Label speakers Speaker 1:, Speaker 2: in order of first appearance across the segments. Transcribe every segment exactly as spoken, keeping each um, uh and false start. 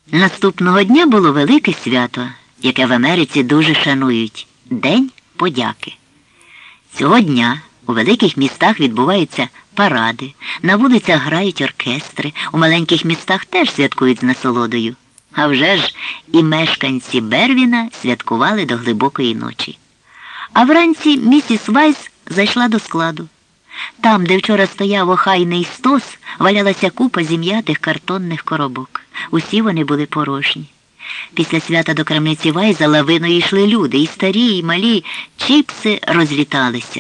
Speaker 1: Наступного дня було велике свято, яке в Америці дуже шанують – День подяки. Цього дня у великих містах відбуваються паради, на вулицях грають оркестри, у маленьких містах теж святкують з насолодою. А вже ж і мешканці Бервіна святкували до глибокої ночі. А вранці місіс Вайс зайшла до складу. Там, де вчора стояв охайний стос, валялася купа зім'ятих картонних коробок. Усі вони були порожні. Після свята до крамниці Вайза лавиною йшли люди, і старі, і малі, чіпси розліталися.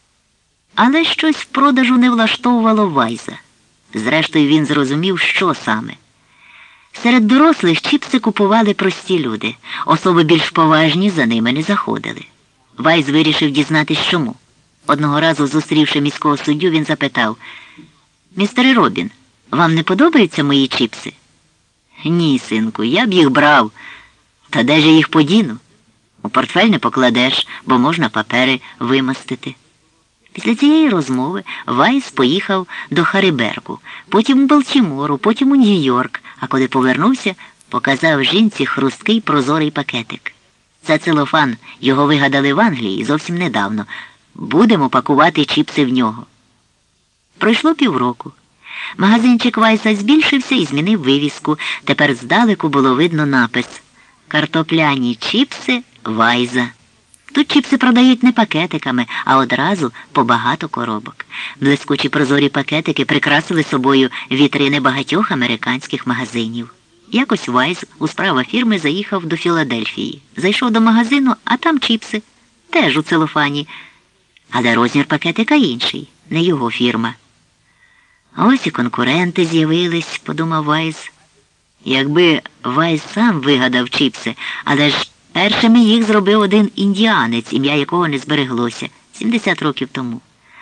Speaker 1: Але щось в продажу не влаштовувало Вайза. Зрештою, він зрозумів, що саме. Серед дорослих чіпси купували прості люди. Особи більш поважні за ними не заходили. Вайз вирішив дізнатись, чому. Одного разу, зустрівши міського суддю, він запитав: «Містере Робін, вам не подобаються мої чіпси?» «Ні, синку, я б їх брав. Та де ж я їх подіну? У портфель не покладеш, бо можна папери вимастити». Після цієї розмови Вайс поїхав до Харибергу, потім у Балтімору, потім у Нью-Йорк, а коли повернувся, показав жінці хрусткий прозорий пакетик. «Це целофан, його вигадали в Англії зовсім недавно. Будемо пакувати чіпси в нього». Пройшло півроку. Магазинчик Вайса збільшився і змінив вивіску. Тепер здалеку було видно напис «Картопляні чіпси Вайза». Тут чіпси продають не пакетиками, а одразу по багато коробок. Блискучі прозорі пакетики прикрасили собою вітрини багатьох американських магазинів. Якось Вайз у справах фірми заїхав до Філадельфії. Зайшов до магазину, а там чіпси. Теж у целофані. Але розмір пакетика інший, не його фірма. А ось і конкуренти з'явились, подумав Вайз. Якби Вайз сам вигадав чіпси, але ж першими їх зробив один індіанець, ім'я якого не збереглося, сімдесят років тому.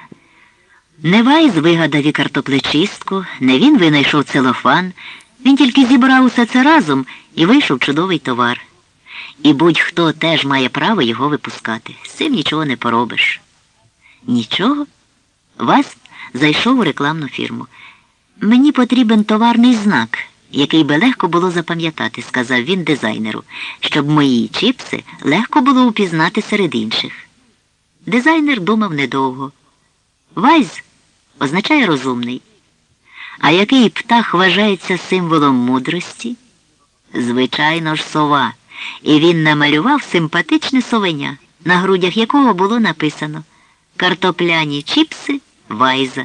Speaker 1: Не Вайз вигадав і картоплечистку, не він винайшов целофан, він тільки зібрав усе це разом і вийшов чудовий товар. І будь-хто теж має право його випускати. З цим нічого не поробиш. Нічого? Вайз зайшов у рекламну фірму. «Мені потрібен товарний знак, який би легко було запам'ятати», – сказав він дизайнеру, «щоб мої чіпси легко було упізнати серед інших». Дизайнер думав недовго. Вайз означає «розумний». А який птах вважається символом мудрості? Звичайно ж, сова. І він намалював симпатичне совеня, на грудях якого було написано «Картопляні чіпси Вайза».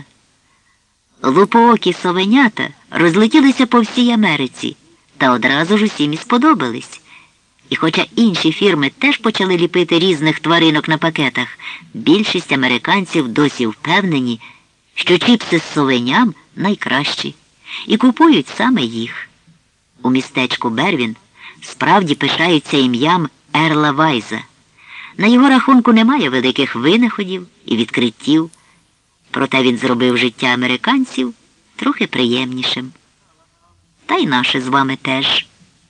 Speaker 1: Лупоокі совенята розлетілися по всій Америці, та одразу ж усім і сподобались. І хоча інші фірми теж почали ліпити різних тваринок на пакетах, більшість американців досі впевнені, що чіпси з совеням найкращі, і купують саме їх. У містечку Бервін справді пишаються ім'ям Ерла Вайза. На його рахунку немає великих винаходів і відкриттів, проте він зробив життя американців трохи приємнішим. Та й наше з вами теж.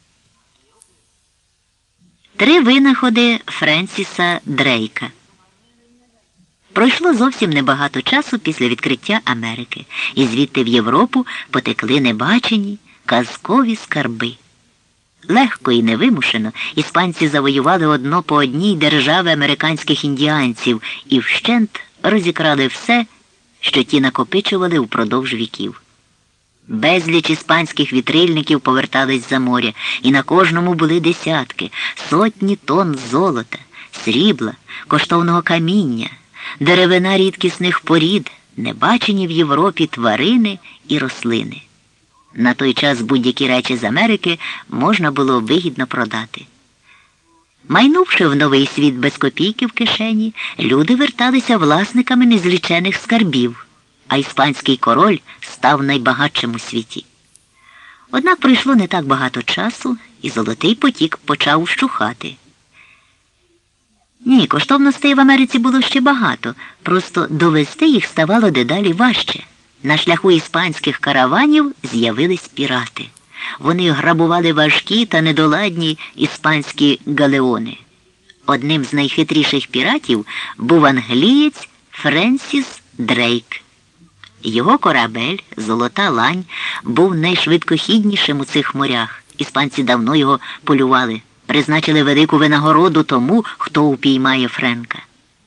Speaker 1: Три винаходи Френсіса Дрейка. Пройшло зовсім небагато часу після відкриття Америки, і звідти в Європу потекли небачені казкові скарби. Легко і невимушено іспанці завоювали одно по одній держави американських індіанців і вщент розікрали все, що ті накопичували упродовж віків. Безліч іспанських вітрильників повертались за моря, і на кожному були десятки, сотні тонн золота, срібла, коштовного каміння, деревина рідкісних порід, небачені в Європі тварини і рослини. На той час будь-які речі з Америки можна було вигідно продати. Майнувши в новий світ без копійки в кишені, люди верталися власниками незлічених скарбів, а іспанський король став найбагатшим у світі. Однак пройшло не так багато часу, і золотий потік почав вщухати. Ні, коштовностей в Америці було ще багато, просто довести їх ставало дедалі важче. На шляху іспанських караванів з'явились пірати. Вони грабували важкі та недоладні іспанські галеони. Одним з найхитріших піратів був англієць Френсіс Дрейк. Його корабель «Золота лань» був найшвидкохіднішим у цих морях Іспанці давно його полювали, призначили велику винагороду тому, хто упіймає Френка.